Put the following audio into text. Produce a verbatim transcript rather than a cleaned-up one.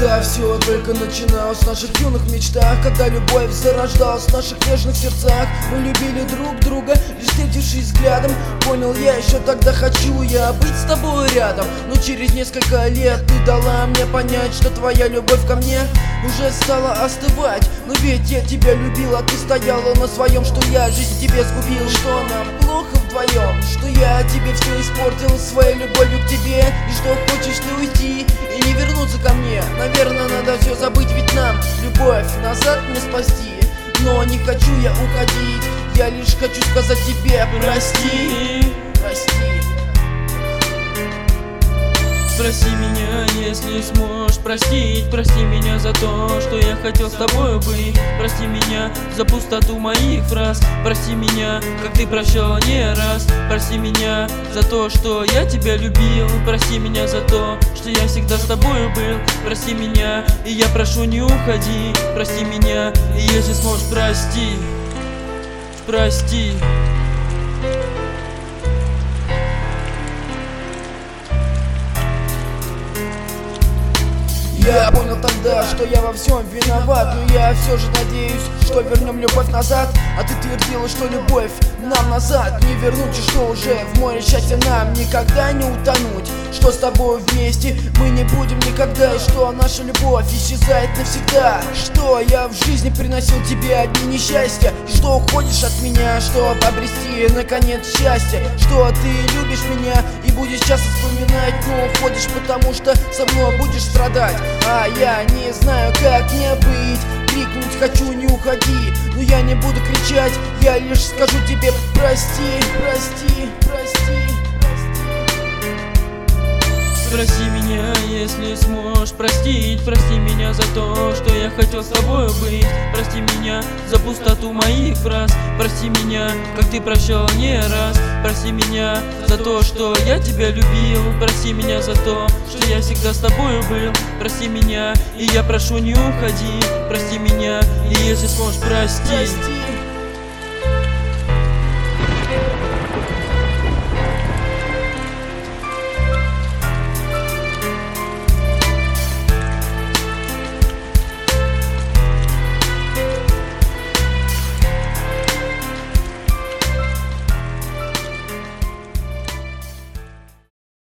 Когда все только начиналось в наших юных мечтах, когда любовь зарождалась в наших нежных сердцах, мы любили друг друга, лишь встретившись взглядом. Понял я еще тогда, хочу я быть с тобой рядом. Но через несколько лет ты дала мне понять, что твоя любовь ко мне уже стала остывать. Но ведь я тебя любила, ты стояла на своем, что я жизнь тебе сгубил, что нам плохо вдвоем, что я тебе все испортил своей любовью к тебе, и что хочешь ты уйти и не вернуться ко мне. Наверное, надо все забыть, ведь нам любовь назад не спасти. Но не хочу я уходить, я лишь хочу сказать тебе прости, прости. Прости меня, если сможешь простить. Прости меня за то, что я хотел с тобой быть. Прости меня за пустоту моих фраз. Прости меня, как ты прощал не раз. Прости меня за то, что я тебя любил. Прости меня за то, что я всегда с тобой был. Прости меня, и я прошу, не уходи. Прости меня, и если сможешь, прости. Прости. Я понял тогда, что я во всем виноват, но я все же надеюсь, что вернем любовь назад. А ты твердила, что любовь нам назад не вернуть, и что уже в море счастья нам никогда не утонуть. Что с тобой вместе мы не будем никогда, и что наша любовь исчезает навсегда. Что я в жизни приносил тебе одни несчастья, и что уходишь от меня, чтобы обрести наконец счастье. Что ты любишь меня и будешь часто вспоминать, но уходишь, потому что со мной будешь страдать. А я не знаю, как мне быть. Крикнуть хочу, не уходи, но я не буду кричать, я лишь скажу тебе прости, прости, прости. Прости меня, если сможешь простить. Прости меня за то, что я хотел с тобой быть. Прости меня за пустоту моих фраз. Прости меня, как ты прощал не раз. Прости меня за то, что я тебя любил. Прости меня за то, что я всегда с тобой был. Прости меня, и я прошу, не уходи. Прости меня, и если сможешь, прости. Прости.